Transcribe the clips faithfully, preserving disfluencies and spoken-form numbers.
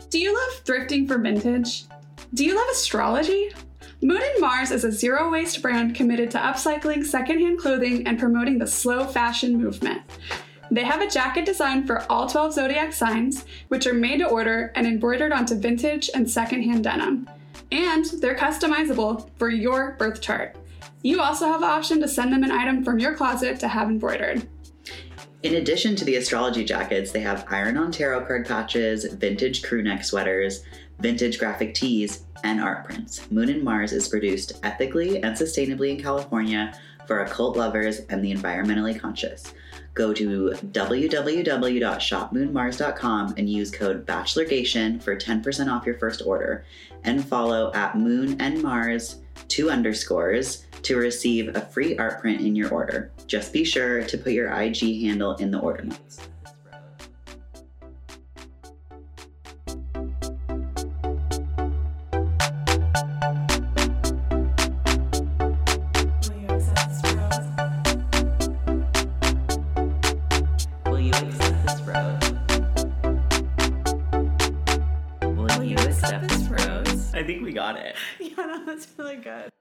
Do you love thrifting for vintage? Do you love astrology? Moon and Mars is a zero-waste brand committed to upcycling secondhand clothing and promoting the slow fashion movement. They have a jacket designed for all twelve zodiac signs, which are made to order and embroidered onto vintage and secondhand denim. And they're customizable for your birth chart. You also have the option to send them an item from your closet to have embroidered. In addition to the astrology jackets, they have iron-on tarot card patches, vintage crew neck sweaters, vintage graphic tees, and art prints. Moon and Mars is produced ethically and sustainably in California for occult lovers and the environmentally conscious. Go to w w w dot shop moon mars dot com and use code BachelorGation for ten percent off your first order, and follow at Moon and Mars two underscores to receive a free art print in your order. Just be sure to put your I G handle in the order notes. Will you accept this rose? Will you accept this rose? I think we got it. Yeah, no, that's really good.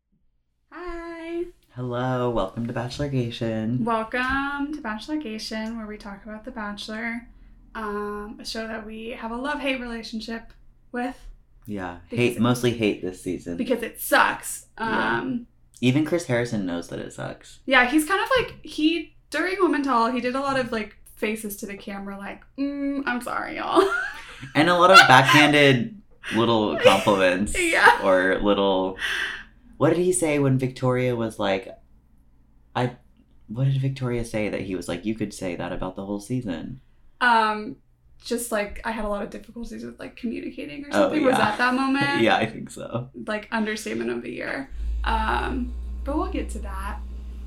Hi. Hello, welcome to Bachelorgation. Welcome to Bachelorgation, where we talk about The Bachelor, um, a show that we have a love-hate relationship with. Yeah, Because hate it- mostly hate this season. Because it sucks. Um, Even Chris Harrison knows that it sucks. yeah, he's kind of like, he, during Women Tell, he did a lot of like faces to the camera like, mm, I'm sorry, y'all. And a lot of backhanded little compliments. Yeah. Or little... What did he say when Victoria was like... I... What did Victoria say that he was like, you could say that about the whole season? Um, just like, I had a lot of difficulties with like communicating or Oh, something. Was yeah. that that moment? Yeah, I think so. Like, understatement of the year. Um, but we'll get to that.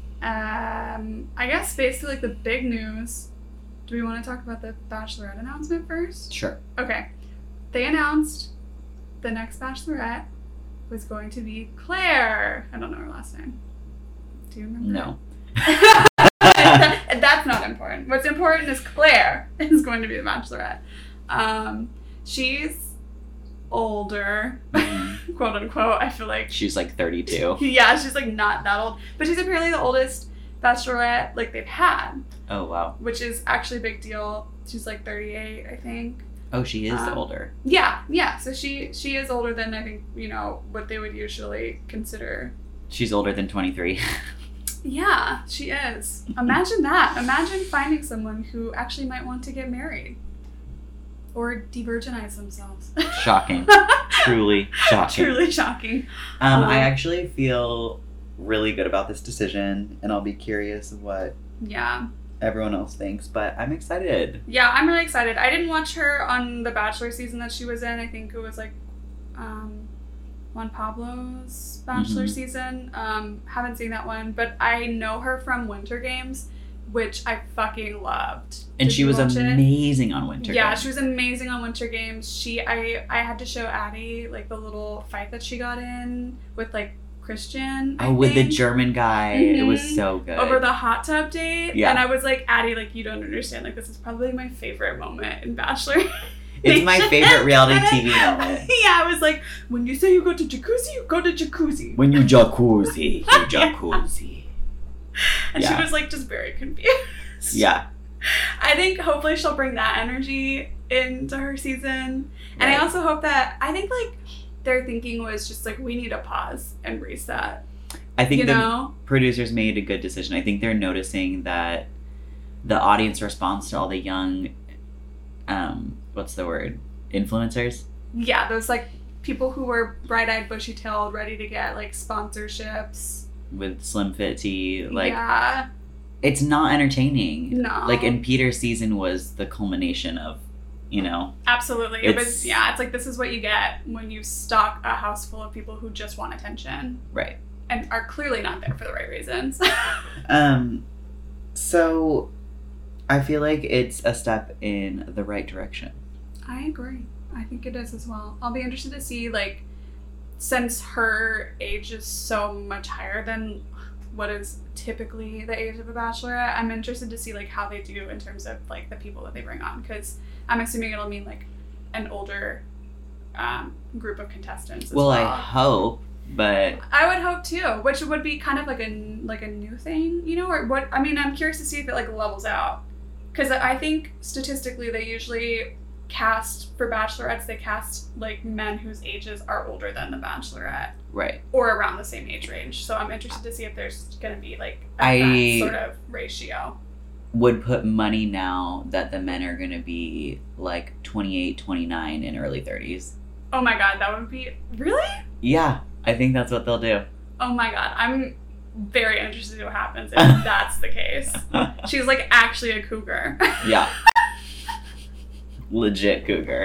Um, I guess basically like the big news. Do we want to talk about the Bachelorette announcement first? Sure. Okay. They announced the next Bachelorette was going to be Claire. I don't know her last name. Do you remember? No. That's not important. What's important is Claire is going to be the Bachelorette. Um, she's older, Mhm. quote unquote. I feel like She's like thirty-two. yeah, she's like not that old, but she's apparently the oldest Bachelorette like they've had, Oh, wow. which is actually a big deal. She's like thirty-eight, I think. Oh, she is Um, older. Yeah, yeah. So she she is older than I think you know what they would usually consider. She's older than twenty-three. Yeah, she is. Imagine that. Imagine finding someone who actually might want to get married or de-virginize themselves. Shocking. Truly shocking. Truly shocking. Um, I Um, actually feel really good about this decision, and I'll be curious of what Yeah. everyone else thinks, but I'm excited. Yeah, I'm really excited. I didn't watch her on the Bachelor season that she was in. I think it was like um, Juan Pablo's Bachelor Mhm. season. Um, haven't seen that one, but I know her from Winter Games, which I fucking loved. And Did she you was watch it? amazing on Winter Yeah, Games. she was amazing on Winter Games. She, I, I had to show Addie like the little fight that she got in with like Christian. I Oh, with the think, German guy. It was Mhm. so good. over the hot tub date. Yeah. And I was like, Addie, like you don't understand. Like this is probably my favorite moment in Bachelor. It's my favorite reality T V moment. Yeah, I was like, when you say you go to jacuzzi, you go to jacuzzi. When you jacuzzi, you jacuzzi. And Yeah. she was like just very confused. Yeah. I think hopefully she'll bring that energy into her season. And I Right. also hope that, I think like their thinking was just like, we need to pause and reset. I think You the know? producers made a good decision. I think they're noticing that the audience response to all the young, um, what's the word? Influencers? Yeah, those like people who were bright-eyed, bushy-tailed, ready to get like sponsorships. With Slim Fit Tea. Like, yeah. it's not entertaining. No. Like, and Peter's season was the culmination of, you know, Absolutely. It was, It's- yeah, it's like this is what you get when you stock a house full of people who just want attention right. and are clearly not there for the right reasons. Um, so I feel like it's a step in the right direction. I agree. I think it is as well. I'll be interested to see, like, since her age is so much higher than what is typically the age of a bachelorette, I'm interested to see, like, how they do in terms of, like, the people that they bring on. Because I'm assuming it'll mean, like, an older um, group of contestants as well, well. I hope, but I would hope too, which would be kind of like a like a new thing, you know, or what? I mean, I'm curious to see if it like levels out, because I think statistically they usually cast for bachelorettes. They cast like men whose ages are older than the bachelorette, right, or around the same age range. So I'm interested to see if there's going to be like a, I that sort of ratio. Would put money now that the men are going to be like twenty-eight, twenty-nine, and early thirties. Oh my god, that would be really. Yeah. I think that's what they'll do. Oh my god, I'm very interested in what happens if that's the case. She's like actually a cougar. Yeah. Legit cougar.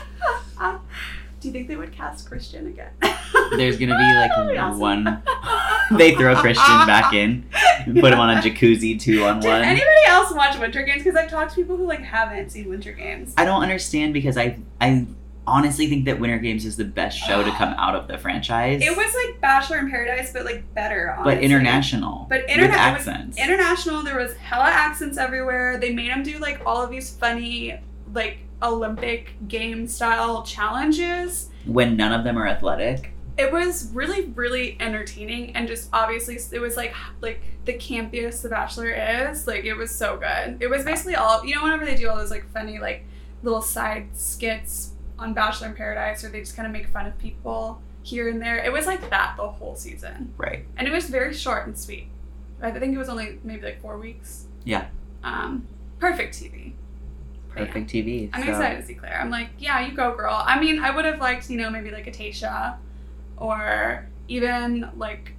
Do you think they would cast Christian again? There's gonna be like Awesome. one. They throw Christian back in, put him on a jacuzzi two on Did one. anybody else watch Winter Games? Because I've talked to people who like haven't seen Winter Games. I don't understand because I I honestly think that Winter Games is the best show to come out of the franchise. It was like Bachelor in Paradise, but like better, honestly. but international. But with interna- accents. it was international. There was hella accents everywhere. They made them do like all of these funny, like Olympic game style challenges. When none of them are athletic. It was really, really entertaining, and just obviously it was like like the campiest The Bachelor is. Like it was so good. It was basically all, you know, whenever they do all those like funny like little side skits on Bachelor in Paradise, or they just kind of make fun of people here and there. It was like that the whole season. Right. And it was very short and sweet. I think it was only maybe like four weeks. Yeah. Um, perfect T V. Perfect T V. I'm so. excited to see Claire. I'm like, yeah, you go, girl. I mean, I would have liked, you know, maybe like a Tayshia, or even like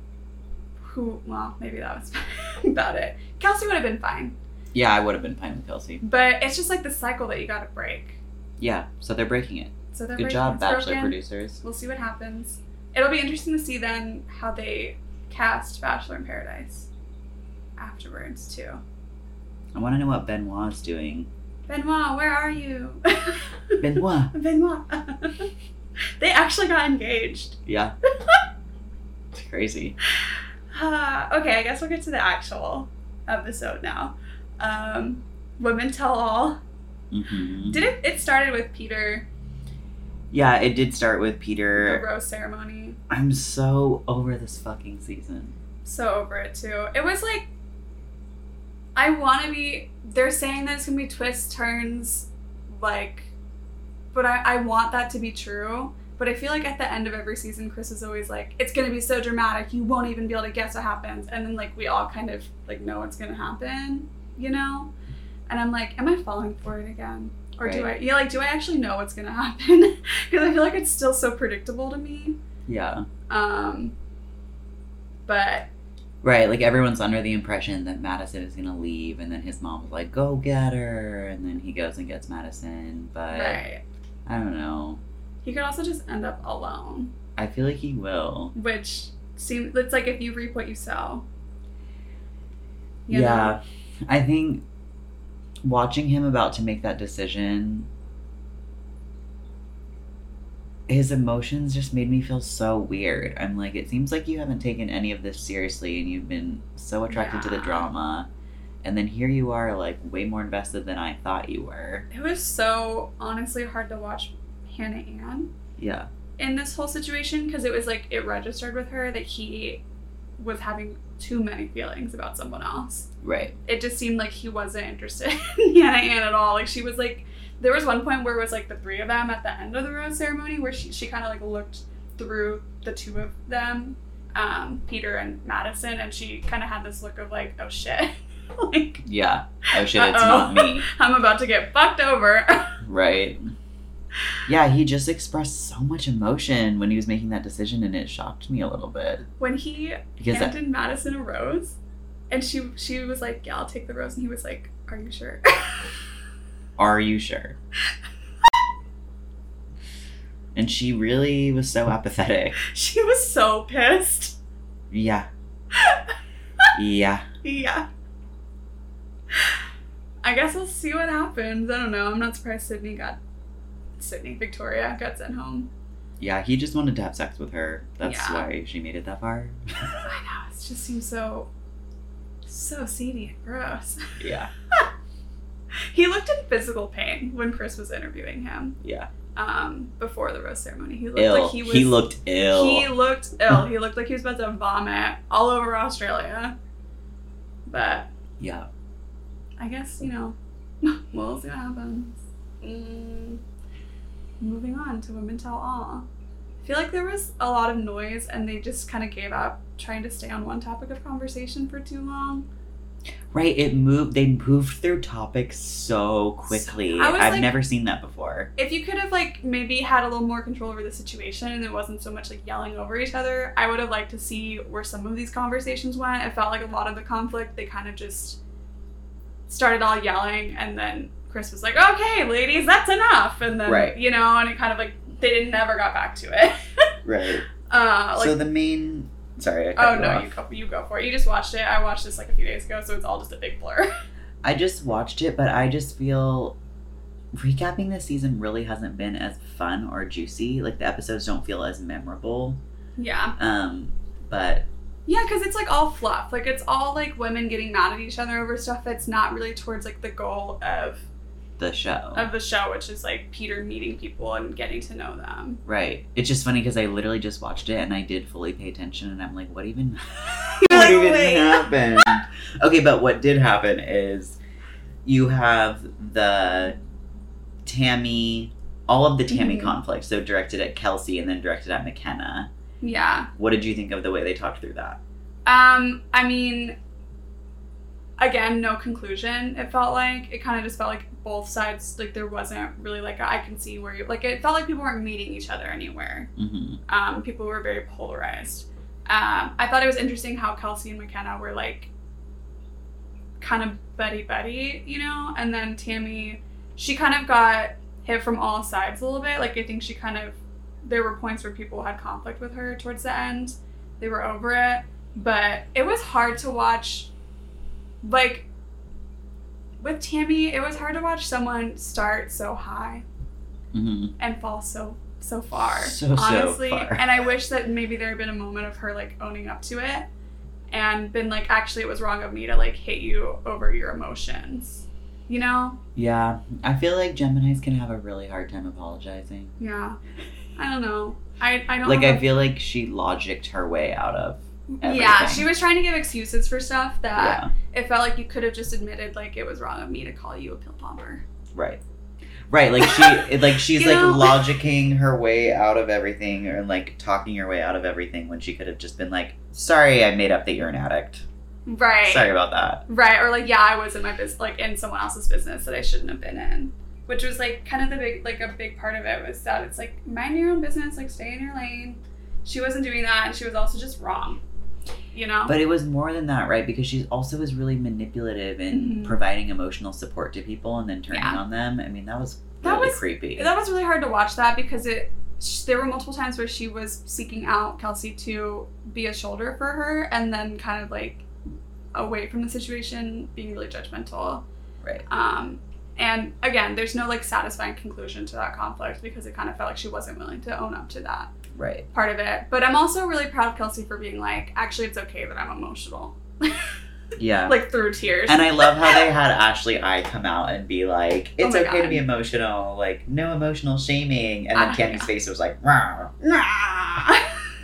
who, well, maybe that was about it. Kelsey would have been fine. Yeah, I would have been fine with Kelsey. But it's just like the cycle that you gotta break. Yeah, so they're breaking it. So they're Good breaking, job, it's Bachelor broken. producers. We'll see what happens. It'll be interesting to see then how they cast Bachelor in Paradise afterwards too. I want to know what Benoit's doing. Benoit, where are you? Benoit. Benoit. They actually got engaged. Yeah. It's crazy. Uh, okay, I guess we'll get to the actual episode now. Um, Women Tell All. Mm-hmm. Did it? It started with Peter. Yeah, it did start with The Peter. rose ceremony. I'm so over this fucking season. So over it too. It was like, I want to be. They're saying that it's gonna be twists, turns, like, but I I want that to be true. But I feel like at the end of every season, Chris is always like, it's gonna be so dramatic, you won't even be able to guess what happens. And then like we all kind of like know what's gonna happen, you know? And I'm like, am I falling for it again? Or do I, Right. yeah, like, do I actually know what's gonna happen? Because I feel like it's still so predictable to me. Yeah. Um, but Right, like everyone's under the impression that Madison is gonna leave, and then his mom was like, "Go get her," and then he goes and gets Madison. But right, I don't know. he could also just end up alone, I feel like he will. which seems it's like if you reap what you sow. You Yeah, know? I think watching him about to make that decision, his emotions just made me feel so weird. I'm like, it seems like you haven't taken any of this seriously, and you've been so attracted to the Yeah. drama, and then here you are, like, way more invested than I thought you were. It was so honestly hard to watch Hannah Ann Yeah. in this whole situation, because it was like it registered with her that he was having too many feelings about someone else. Right. It just seemed like he wasn't interested in Hannah Ann at all. Like she was like, there was one point where it was like the three of them at the end of the rose ceremony where she, she kind of like looked through the two of them, um, Peter and Madison, and she kind of had this look of like, oh shit. Like, Yeah. Oh shit, it's uh-oh. not me. I'm about to get fucked over. Right. Yeah, he just expressed so much emotion when he was making that decision, and it shocked me a little bit. When he Because handed Madison a rose, and she she was like, yeah, I'll take the rose, and he was like, are you sure? Are you sure? And she really was so apathetic. She was so pissed. Yeah. Yeah. Yeah. I guess we'll see what happens. I don't know. I'm not surprised Sydney got Sydney Victoria got sent home. Yeah, he just wanted to have sex with her. That's Yeah. why she made it that far. I know. It just seems so so seedy and gross. Yeah. He looked in physical pain when Chris was interviewing him. Yeah. Um, before the rose ceremony, he looked Ill. like he was. He looked ill. He looked ill. He looked like he was about to vomit all over Australia. But yeah, I guess, you know, we'll see what happens. Mm, moving on to Women Tell All. I feel like there was a lot of noise and they just kind of gave up trying to stay on one topic of conversation for too long. Right, it moved. They moved through topics so quickly. I was I've like, never seen that before. If you could have like maybe had a little more control over the situation and it wasn't so much like yelling over each other, I would have liked to see where some of these conversations went. It felt like a lot of the conflict, they kind of just started all yelling and then Chris was like, "Okay, ladies, that's enough," and then right. you know, and it kind of like they didn't never got back to it. Right. Uh, like, so the main. Sorry, I cut oh you no, off. you go, you go for it. You just watched it. I watched this like a few days ago, so it's all just a big blur. I just watched it, but I just feel recapping this season really hasn't been as fun or juicy. Like the episodes don't feel as memorable. Yeah. Um, but yeah, because it's like all fluff. Like it's all like women getting mad at each other over stuff that's not really towards like the goal of the show of the show, which is like Peter meeting people and getting to know them. Right. It's just funny because I literally just watched it and I did fully pay attention and I'm like, what even, You're what like, even wait. happened? Okay, but what did happen is you have the Tammy, all of the Tammy Mhm. conflict, so directed at Kelsey and then directed at McKenna. Yeah. What did you think of the way they talked through that? Um, I mean, again, no conclusion. It felt like it kind of just felt like both sides, like there wasn't really like a, I can see where you like it felt like people weren't meeting each other anywhere. Mm-hmm. Um, people were very polarized. Um, I thought it was interesting how Kelsey and McKenna were like kind of buddy buddy, you know, and then Tammy, she kind of got hit from all sides a little bit. Like I think she kind of, there were points where people had conflict with her towards the end. They were over it, but it was hard to watch. Like with Tammy, it was hard to watch someone start so high Mm-hmm. and fall so so far. So, so honestly, far. and I wish that maybe there had been a moment of her like owning up to it and been like, actually, it was wrong of me to like hit you over your emotions. You know? Yeah, I feel like Geminis can have a really hard time apologizing. Yeah. I don't know. I I don't Like have I feel like she logicked her way out of everything. Yeah, she was trying to give excuses for stuff that Yeah. it felt like you could have just admitted like it was wrong of me to call you a pill bomber. Right. Right, like she, it, like she's You like know? logicking her way out of everything, or like talking her way out of everything when she could have just been like, "Sorry, I made up that you're an addict. Right. Sorry about that." Right, or like, yeah, I was in my business, like in someone else's business that I shouldn't have been in, which was like kind of the big, like a big part of it was that it's like mind your own business, like stay in your lane. She wasn't doing that, and she was also just wrong, you know. But it was more than that, right? Because she also was really manipulative in Mhm. providing emotional support to people and then turning Yeah. on them. I mean, that was That really was- creepy. That was really hard to watch that because it. Sh- there were multiple times where she was seeking out Kelsey to be a shoulder for her, and then kind of like away from the situation, being really judgmental. Right. Um, and again, there's no like satisfying conclusion to that conflict because it kind of felt like she wasn't willing to own up to that Right. part of it. But I'm also really proud of Kelsey for being like, actually, it's okay that I'm emotional, Yeah. like through tears. And I love how they had Ashley I come out and be like, "It's Oh my okay to God. be emotional, like no emotional shaming." And then Ah, Tammy's yeah. face was like, "Rawr." Nah.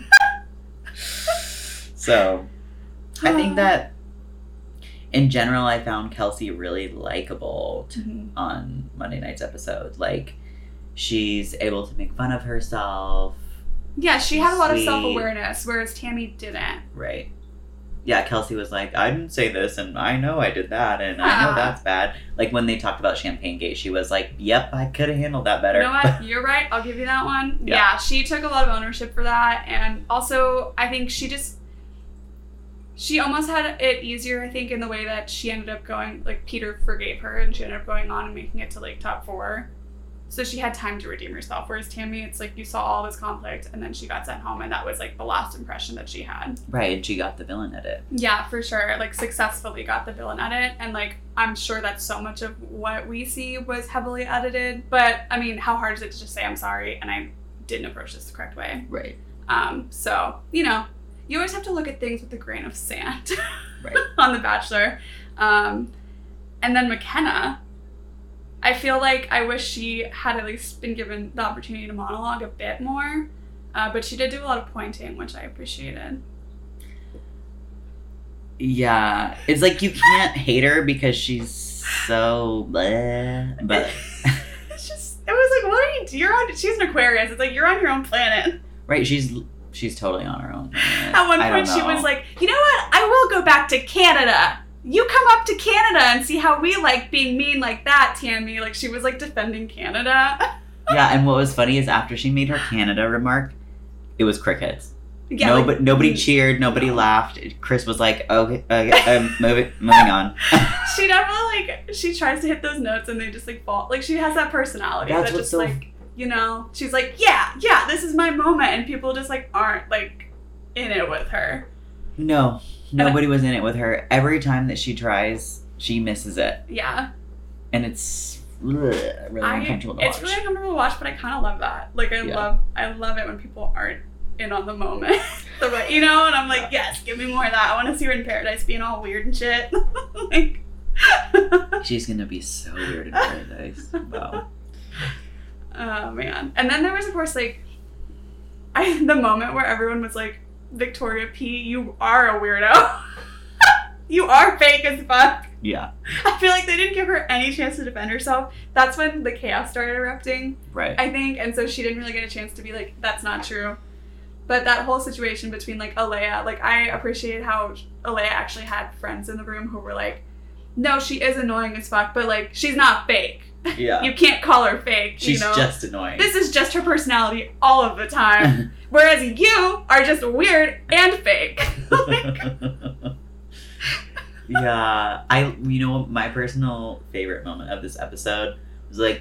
So I think that in general, I found Kelsey really likable t- Mhm. on Monday night's episode. Like, she's able to make fun of herself. Yeah, she had a lot of Sweet. self-awareness, whereas Tammy didn't. Right. Yeah, Kelsey was like, "I didn't say this, and I know I did that, and I know Ah. that's bad." Like, when they talked about Champagne Gate, she was like, "Yep, I could have handled that better." You know what? You're right. I'll give you that one. Yeah. Yeah. She took a lot of ownership for that. And also, I think she just, she almost had it easier, I think, in the way that she ended up going, like, Peter forgave her and she ended up going on and making it to, like, top four. So she had time to redeem herself. Whereas Tammy, it's like you saw all this conflict and then she got sent home and that was, like, the last impression that she had. Right, and she got the villain edit. Yeah, for sure. Like, successfully got the villain edit. And, like, I'm sure that so much of what we see was heavily edited. But, I mean, how hard is it to just say, I'm sorry, and I didn't approach this the correct way? Right. Um, so, you know, you always have to look at things with a grain of sand Right. on The Bachelor. Um, and then McKenna, I feel like I wish she had at least been given the opportunity to monologue a bit more. Uh, but she did do a lot of pointing, which I appreciated. Yeah. It's like you can't hate her because she's so bleh, but it's just, it was like, what are you, you're on, she's an Aquarius. It's like, you're on your own planet. Right, she's she's totally on her own planet. At one point she was like, you know what, I will go back to Canada. You come up to Canada and see how we like being mean like that, Tammy. Like, she was like defending Canada. Yeah, and what was funny is after she made her Canada remark, it was crickets. Yeah, no, like, but nobody cheered, nobody no. laughed. Chris was like, okay, okay um, moving, moving on. She definitely, like, she tries to hit those notes and they just, like, fall. Like, she has that personality That's that just, so... like, you know, she's like, yeah, yeah, this is my moment. And people just, like, aren't, like, in it with her. No, nobody I, was in it with her. Every time that she tries, she misses it. Yeah. And it's ugh, really I, uncomfortable to it's watch. really uncomfortable to watch, but I kind of love that. Like, I yeah. love, I love it when people aren't in on the moment. The way, you know, and I'm like, yes, give me more of that. I want to see her in Paradise being all weird and shit. Like, she's gonna be so weird in Paradise. Wow. Oh man. And then there was, of course, like, I the moment where everyone was like, Victoria P, you are a weirdo. You are fake as fuck. Yeah. I feel like they didn't give her any chance to defend herself. That's when the chaos started erupting. Right. I think, and so she didn't really get a chance to be like, that's not true. But that whole situation between, like, Alea, like, I appreciated how Alea actually had friends in the room who were like, no, she is annoying as fuck, but, like, she's not fake. Yeah. You can't call her fake, She's you know? just annoying. This is just her personality all of the time. Whereas you are just weird and fake. Like, yeah. I, you know, my personal favorite moment of this episode was, like,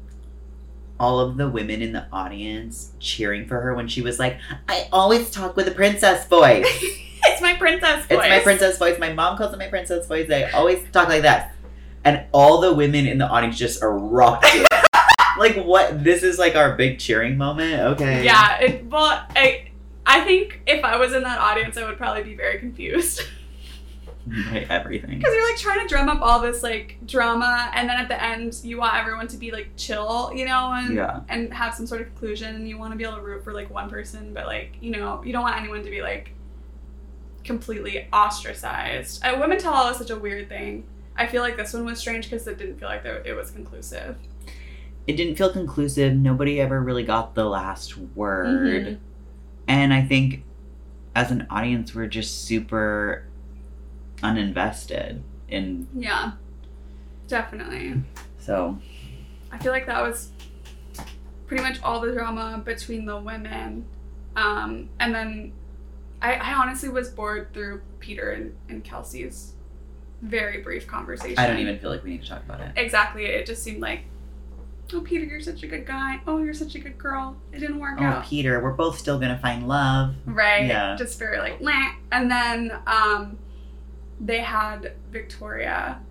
all of the women in the audience cheering for her when she was like, I always talk with a princess voice. It's my princess voice. It's my princess voice. My mom calls it my princess voice. I always talk like that. And all the women in the audience just erupted. Like, what? This is like our big cheering moment? Okay. Yeah. It, well, I, I think if I was in that audience, I would probably be very confused. Like everything. Because you're like trying to drum up all this like drama, and then at the end you want everyone to be like chill, you know, and yeah. and have some sort of conclusion, and you want to be able to root for like one person, but like, you know, you don't want anyone to be like completely ostracized. Uh, Women Tell All is such a weird thing. I feel like this one was strange because it didn't feel like there, it was conclusive. It didn't feel conclusive. Nobody ever really got the last word. Mm-hmm. And I think as an audience, we're just super uninvested in. Yeah, definitely. So I feel like that was pretty much all the drama between the women. Um, and then I, I honestly was bored through Peter and, and Kelsey's very brief conversation. I don't even feel like we need to talk about it. Exactly. It just seemed like, oh, Peter, you're such a good guy. Oh, you're such a good girl. It didn't work oh, out. Oh, Peter, we're both still gonna find love. Right. Yeah. Just very like, meh. And then um, they had Victoria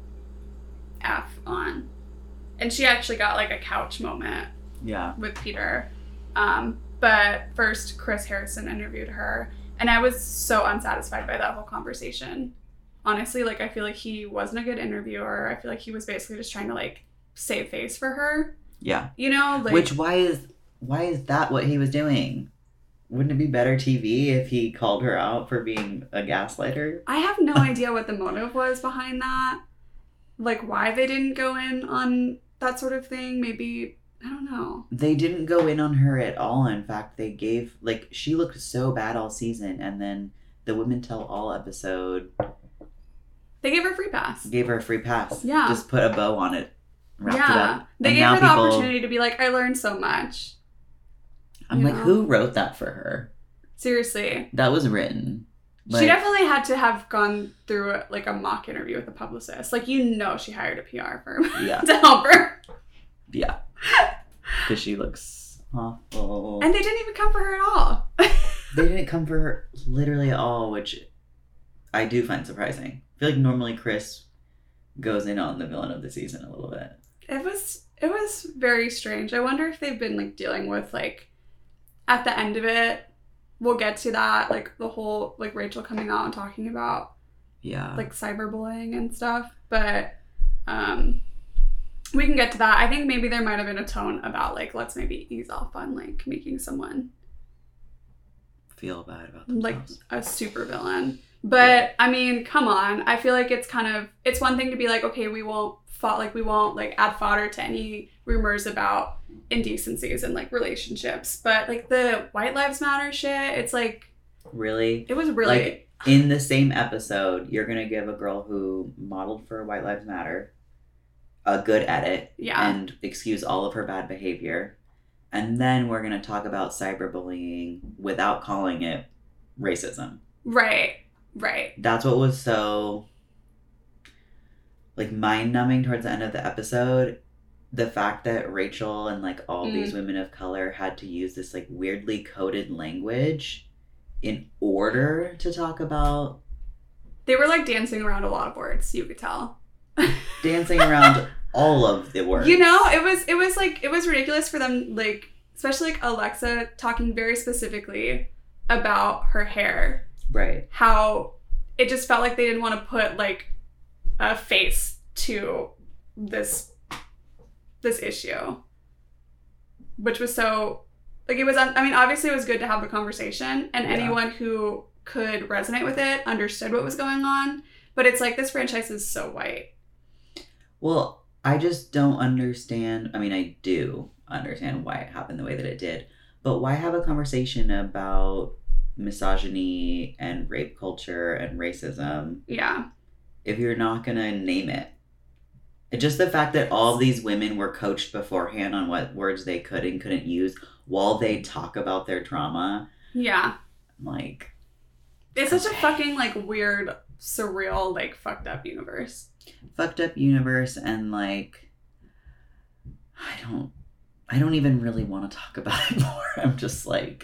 F on. And she actually got like a couch moment. Yeah. With Peter. Um, but first, Chris Harrison interviewed her. And I was so unsatisfied by that whole conversation. Honestly, like, I feel like he wasn't a good interviewer. I feel like he was basically just trying to, like, save face for her. Yeah. You know? Like, Which, why is why is that what he was doing? Wouldn't it be better T V if he called her out for being a gaslighter? I have no idea what the motive was behind that. Like, why they didn't go in on that sort of thing. Maybe, I don't know. They didn't go in on her at all. In fact, they gave, like, she looked so bad all season. And then the Women Tell All episode... They gave her a free pass. Gave her a free pass. Yeah. Just put a bow on it. Wrapped yeah. it up. They and gave her the people... opportunity to be like, I learned so much. I'm you like, know? Who wrote that for her? Seriously. That was written. Like, she definitely had to have gone through a, like a mock interview with a publicist. Like, you know, she hired a P R firm yeah. to help her. Yeah. Because she looks awful. And they didn't even come for her at all. They didn't come for her literally at all, which I do find surprising. I feel like normally Chris goes in on the villain of the season a little bit. It was it was very strange. I wonder if they've been like dealing with like at the end of it, we'll get to that, like the whole like Rachel coming out and talking about yeah like cyberbullying and stuff. But um we can get to that. I think maybe there might have been a tone about, like, let's maybe ease off on, like, making someone feel bad about themselves. Like a super villain. But, I mean, come on. I feel like it's kind of, it's one thing to be like, okay, we won't, fought, like, we won't, like, add fodder to any rumors about indecencies and, like, relationships. But, like, the White Lives Matter shit, it's like... Really? It was really... Like, in the same episode, you're going to give a girl who modeled for White Lives Matter a good edit. Yeah. And excuse all of her bad behavior. And then we're going to talk about cyberbullying without calling it racism. Right. Right. That's what was so, like, mind-numbing towards the end of the episode. The fact that Rachel and, like, all mm. these women of color had to use this, like, weirdly coded language in order to talk about... They were, like, dancing around a lot of words, you could tell. Dancing around... all of the words. You know, it was it was like it was ridiculous for them, like, especially like Alexa talking very specifically about her hair. Right. How it just felt like they didn't want to put like a face to this this issue. Which was so like it was I mean, obviously it was good to have the conversation and yeah. anyone who could resonate with it understood what was going on, but it's like this franchise is so white. Well, I just don't understand. I mean, I do understand why it happened the way that it did. But why have a conversation about misogyny and rape culture and racism? Yeah. If you're not going to name it. It just the fact that all of these women were coached beforehand on what words they could and couldn't use while they talk about their trauma. Yeah. Like. It's such a fucking, like, weird, surreal, like, fucked up universe. Fucked up universe, and like I don't I don't even really want to talk about it more. I'm just like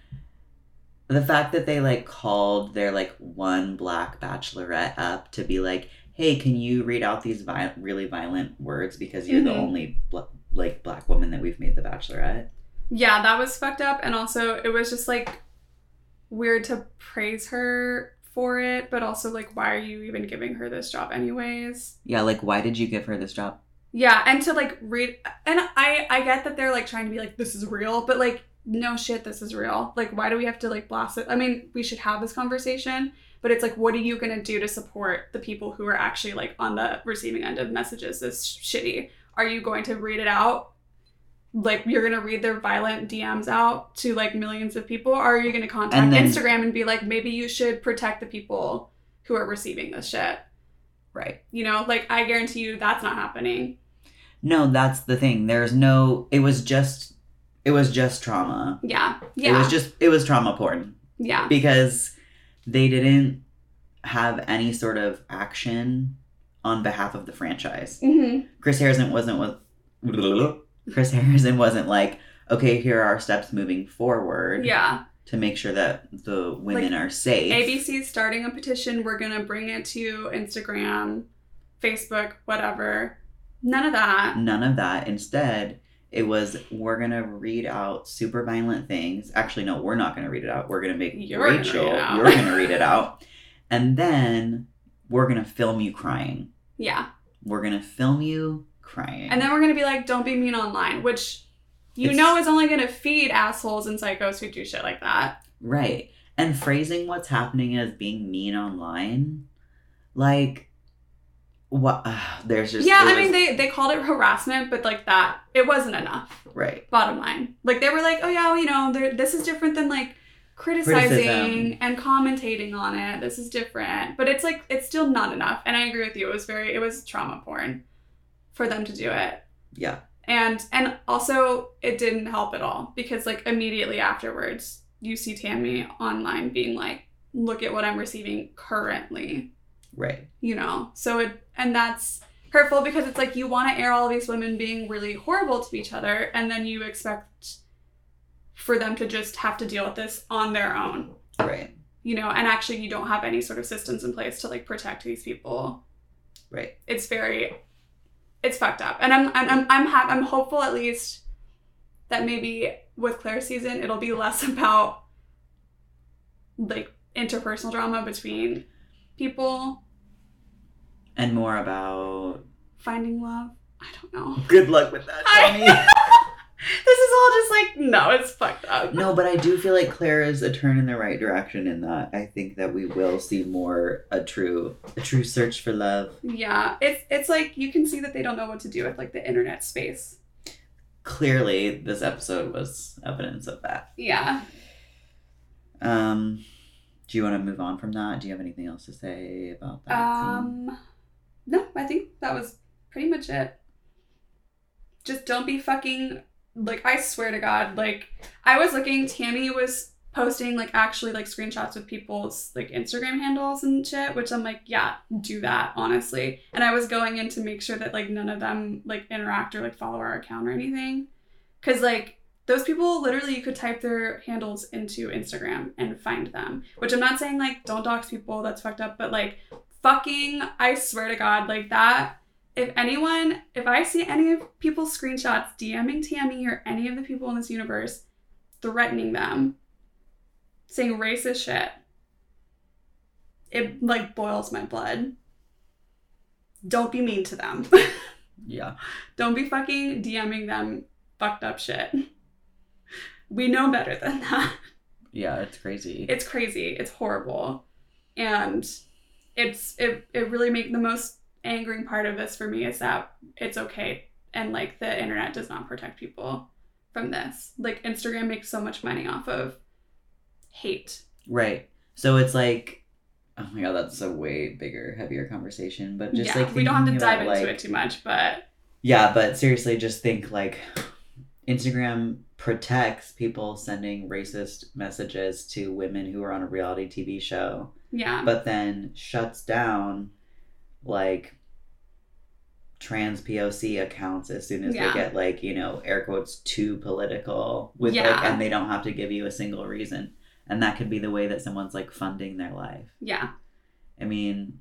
the fact that they like called their like one black bachelorette up to be like, hey, can you read out these vi- really violent words because you're mm-hmm. the only bl- like black woman that we've made the bachelorette. Yeah, that was fucked up, and also it was just like weird to praise her for it, but also like why are you even giving her this job anyways? Yeah, like why did you give her this job? Yeah, and to like read, and I I get that they're like trying to be like this is real, but like no shit, this is real. Like why do we have to like blast it? I mean, we should have this conversation, but it's like what are you gonna do to support the people who are actually like on the receiving end of messages this shitty? Are you going to read it out? Like, you're going to read their violent D Ms out to, like, millions of people? Or are you going to contact then, Instagram and be like, maybe you should protect the people who are receiving this shit? Right. You know, like, I guarantee you that's not happening. No, that's the thing. There's no... It was just... It was just trauma. Yeah. Yeah. It was just... It was trauma porn. Yeah. Because they didn't have any sort of action on behalf of the franchise. Mm-hmm. Chris Harrison wasn't... Was, Chris Harrison wasn't like, okay, here are our steps moving forward. Yeah. To make sure that the women like, are safe. A B C's starting a petition. We're going to bring it to Instagram, Facebook, whatever. None of that. None of that. Instead, it was, we're going to read out super violent things. Actually, no, we're not going to read it out. We're going to make you're Rachel, gonna you're going to read it out. And then we're going to film you crying. Yeah. We're going to film you crying. And then we're going to be like, don't be mean online, which you it's, know is only going to feed assholes and psychos who do shit like that. Right. And phrasing what's happening as being mean online, like, what? Uh, there's just... Yeah, I was, mean, they, they called it harassment, but, like, that, it wasn't enough. Right. Bottom line. Like, they were like, oh, yeah, well, you know, this is different than, like, criticizing Criticism. and commentating on it. This is different. But it's, like, it's still not enough. And I agree with you. It was very, it was trauma porn for them to do it. Yeah. And and also, it didn't help at all. Because, like, immediately afterwards, you see Tammy online being like, look at what I'm receiving currently. Right. You know? So, it and that's hurtful because it's like you want to air all these women being really horrible to each other. And then you expect for them to just have to deal with this on their own. Right. You know? And actually, you don't have any sort of systems in place to, like, protect these people. Right. It's very... It's fucked up. And I'm I'm I'm I'm, ha- I'm hopeful at least that maybe with Claire's season it'll be less about like interpersonal drama between people and more about finding love. I don't know. Good luck with that, Tony. This is all just like, no, it's fucked up. No, but I do feel like Claire is a turn in the right direction in that. I think that we will see more a true a true search for love. Yeah, it's it's like you can see that they don't know what to do with like the internet space. Clearly, this episode was evidence of that. Yeah. Um, do you want to move on from that? Do you have anything else to say about that Um, scene? No, I think that was pretty much it. Just don't be fucking, like, I swear to God, like, I was looking, Tammy was posting, like, actually, like, screenshots of people's, like, Instagram handles and shit, which I'm like, yeah, do that, honestly. And I was going in to make sure that, like, none of them, like, interact or, like, follow our account or anything. Because, like, those people, literally, you could type their handles into Instagram and find them. Which I'm not saying, like, don't dox people, that's fucked up, but, like, fucking, I swear to God, like, that... If anyone, if I see any of people's screenshots DMing Tammy or any of the people in this universe, threatening them, saying racist shit, it, like, boils my blood. Don't be mean to them. Yeah. Don't be fucking DMing them fucked up shit. We know better than that. Yeah, it's crazy. It's crazy. It's horrible. And it's, it, it really make the most angering part of this for me is that it's okay and like the internet does not protect people from this. Like Instagram makes so much money off of hate. Right. So it's like, oh my God, that's a way bigger, heavier conversation. But just yeah, like we don't have to dive about, into like, it too much, but yeah, but seriously, just think like Instagram protects people sending racist messages to women who are on a reality T V show. Yeah. But then shuts down like trans P O C accounts as soon as yeah. they get like, you know, air quotes too political with yeah. like, and they don't have to give you a single reason. And that could be the way that someone's like funding their life. Yeah. I mean,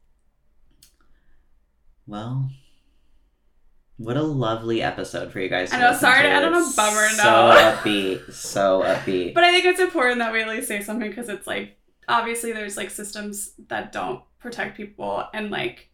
well, what a lovely episode for you guys to I know, listen sorry to. to end on a bummer so note. upbeat, so upbeat. But I think it's important that we at least say something because it's like, obviously there's like systems that don't protect people and like,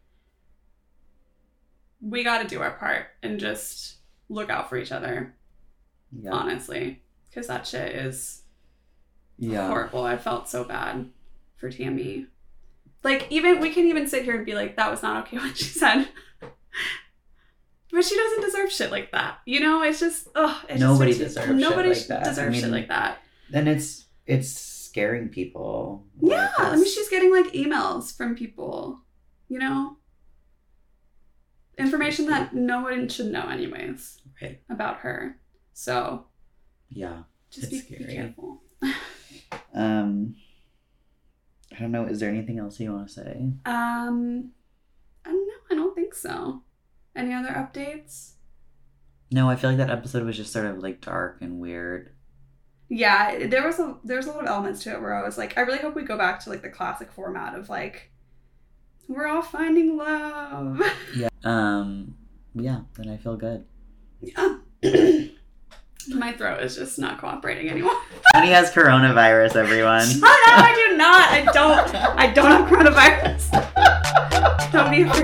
we got to do our part and just look out for each other. Yeah. Honestly. Because that shit is yeah. horrible. I felt so bad for Tammy. Like, even, we can even sit here and be like, that was not okay what she said. But she doesn't deserve shit like that. You know, it's just, ugh. It Nobody just deserves nobody shit like that. deserves I mean, shit like that. Then it's, it's scaring people. Yeah. Like, I mean, she's getting like emails from people, you know? Information that no one should know anyways. Right. About her. So. Yeah. Just be, be careful. um, I don't know. Is there anything else you want to say? Um, I don't know. I don't think so. Any other updates? No, I feel like that episode was just sort of like dark and weird. Yeah, there was a there was a lot of elements to it where I was like, I really hope we go back to like the classic format of like, we're all finding love. Yeah. Um. Yeah. Then I feel good. Yeah. My throat is just not cooperating anymore. Honey has coronavirus, everyone. Shut up! I do not. I don't. I don't have coronavirus. Don't be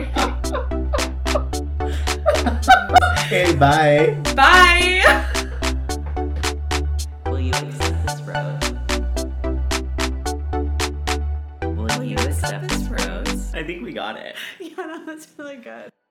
afraid. Okay. Bye. Bye. Will you accept this rose? Will you accept this rose? I think we got it. Yeah, no, that's really good.